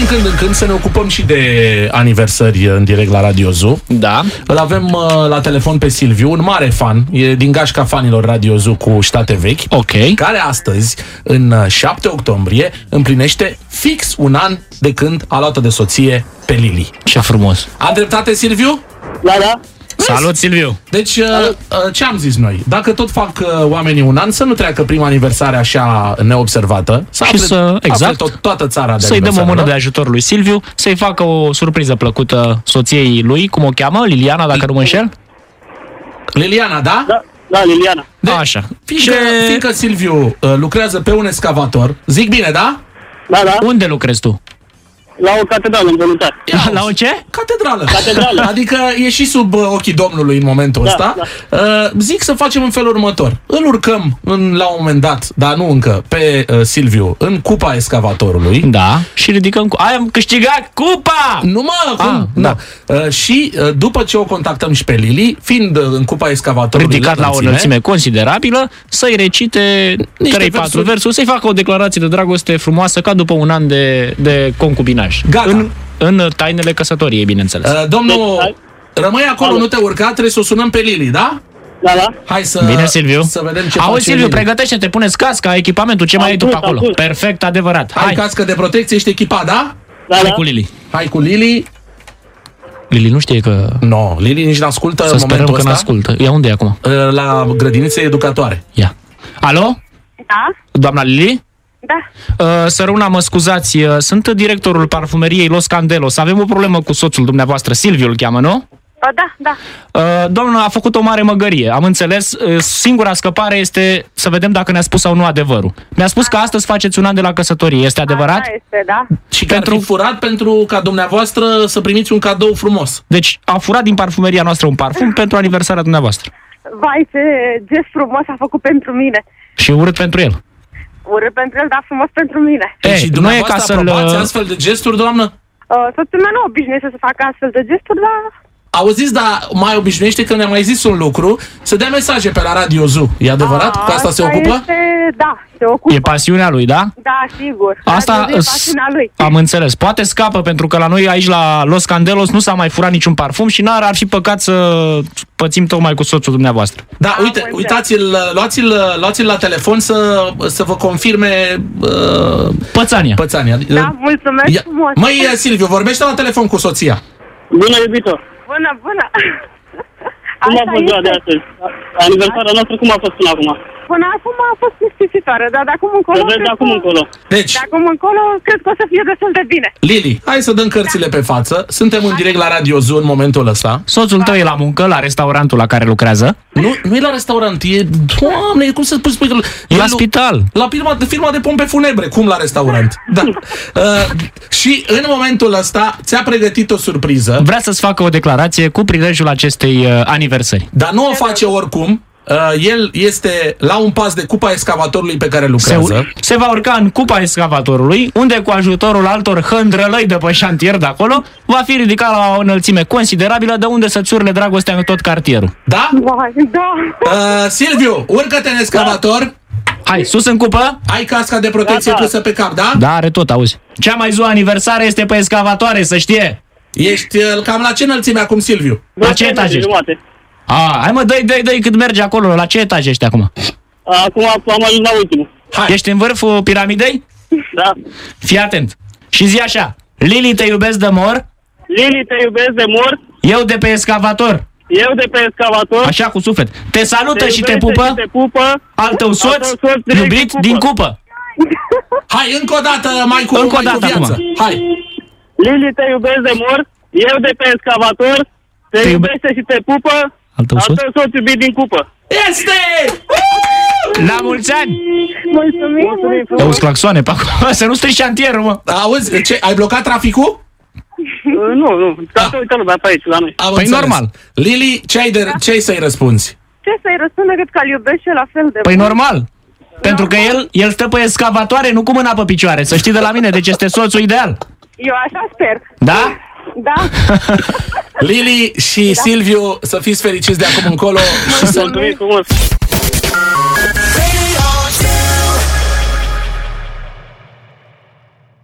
când în când să ne ocupăm și de aniversări în direct la Radio Zoo. Da. Îl avem la telefon pe Silviu, un mare fan, e din gașca fanilor Radio Zoo cu State Vechi, care astăzi, în 7 octombrie, împlinește fix un an de când a luat-o de soție pe Lili. Ce frumos. A dreptate, Silviu? Da. Salut, Silviu! Deci, ce am zis noi? Dacă tot fac oamenii un an, să nu treacă prima aniversare așa neobservată, toată țara de să-i dăm o mână de ajutor lui Silviu, să-i facă o surpriză plăcută soției lui, cum o cheamă? Liliana, dacă nu mă înșel? Liliana, da? Da, Liliana. Așa. Fiindcă Silviu lucrează pe un excavator, zic bine, da? Da. Unde lucrezi tu? La o catedrală, în voluntar. La o ce? Catedrală. Adică e și sub ochii Domnului în momentul ăsta. Zic să facem în felul următor. Îl urcăm la un moment dat, dar nu încă, pe Silviu în cupa excavatorului. Da. Și ridicăm am câștigat cupa! Și după ce o contactăm și pe Lili, fiind în cupa excavatorului ridicat la o înălțime considerabilă, să-i recite 3-4 versuri, să-i facă o declarație de dragoste frumoasă, ca după un an de concubinaj. Gata. În tainele căsătoriei, bineînțeles. Domnul, rămâi acolo, nu te urca, trebuie să o sunăm pe Lili, da? Da. Hai să, bine, Silviu. Să vedem ce Auzi, Silviu, pregătește-te, puneți casca, echipamentul, ce mai ai tu pe acolo. Perfect, adevărat. Hai, cască de protecție, ești echipat, da? Hai cu Lili. Hai cu Lili. Lili nu știe că... Lili nici n-ascultă în momentul ăsta. Să sperăm că n-ascultă. Ia unde e acum? La grădinițe educatoare. Ia. Alo? Da. Doamna Lili? Da. Săruna, mă scuzați, sunt directorul parfumeriei Los Candelos. Avem o problemă cu soțul dumneavoastră, Silviu îl cheamă, nu? Da. Domnul a făcut o mare măgărie, am înțeles. Singura scăpare este să vedem dacă ne-a spus sau nu adevărul. Mi-a spus că astăzi faceți un an de la căsătorie, este adevărat? Așa este, da. Și că ar fi furat pentru ca dumneavoastră să primiți un cadou frumos. Deci a furat din parfumeria noastră un parfum pentru aniversarea dumneavoastră. Vai, ce gest frumos a făcut pentru mine. Și urât pentru el. Urât pentru el, dar frumos pentru mine. Și dumneavoastră aprobați astfel de gesturi, doamnă? Soțul meu nu obișnuiește să facă astfel de gesturi, dar... Auziți, dar mai obișnuiește că ne-a mai zis un lucru, să dea mesaje pe la Radio Zoo. E adevărat? Cu asta se ocupă? Da, se ocupă. E pasiunea lui, da? Da, sigur. Asta e pasiunea lui. Am înțeles. Poate scapă, pentru că la noi aici la Los Candelos nu s-a mai furat niciun parfum și ar fi păcat să pățim tocmai cu soțul dumneavoastră. Da, uitați-l, luați-l la telefon să vă confirme pățania. Da, mulțumesc frumos. Măi, Silviu, vorbește la telefon cu soția. Bună, iubito! Bună! Cum a fost ziua de astăzi? Aniversarea noastră cum a fost până acum? Până acum a fost mistifitoare, dar de acum încolo... Deci, de acum încolo, cred că o să fie destul de bine. Lili, hai să dăm cărțile pe față. Suntem în direct la Radio Zoo în momentul ăsta. Soțul tău e la muncă, la restaurantul la care lucrează? Nu e la restaurant, Doamne, cum să spui că... E la spital. La firma de pompe funebre, cum la restaurant. Da. Și în momentul ăsta ți-a pregătit o surpriză. Vrea să-ți facă o declarație cu prilejul acestei aniversări. Dar nu o face oricum. El este la un pas de cupa excavatorului pe care lucrează. Se va urca în cupa excavatorului, unde cu ajutorul altor hândrălăi de pe șantier de acolo, va fi ridicat la o înălțime considerabilă, de unde să-ți urle dragostea în tot cartierul. Da? Da. Silviu, urcă-te în excavator. Hai, sus în cupă. Ai casca de protecție pusă pe cap, da? Da, are tot, auzi. Cea mai ziua aniversare este pe excavatoare, să știe. Ești cam la ce înălțime acum, Silviu? La ce etaj ești? Hai mă, dă-i cât merge acolo. La ce etaj ești acum? Acum am ajuns la ultimul. Ești în vârful piramidei? Da. Fii atent. Și zi așa: Lili, te iubesc de mor. Lili, te iubesc de mor. Eu de pe excavator. Eu de pe excavator. Așa, cu suflet. Te salută și te pupă. Al tău soț iubit din cupă. Hai, încă o dată, mai cu viață. Hai. Lili, te iubesc de mor. Eu de pe excavator. Te iubește și te pupă. Al tău soț iubit din cupă. Este! La mulți ani! Mulțumim! Auzi claxoane pe acolo, să nu strici șantierul, mă! Auzi, ai blocat traficul? Nu, toată uită lumea pe aici, la noi. Păi normal. Lili, ce ai să-i răspunzi? Ce să-i răspund decât că-l iubește la fel de Păi normal! Pentru că el stă pe excavatoare, nu cu mâna pe picioare, să știi de la mine, deci este soțul ideal. Eu așa sper. Da? Da. Lili și Silviu, să fiți fericiți de acum încolo și să... Mulțumim frumos!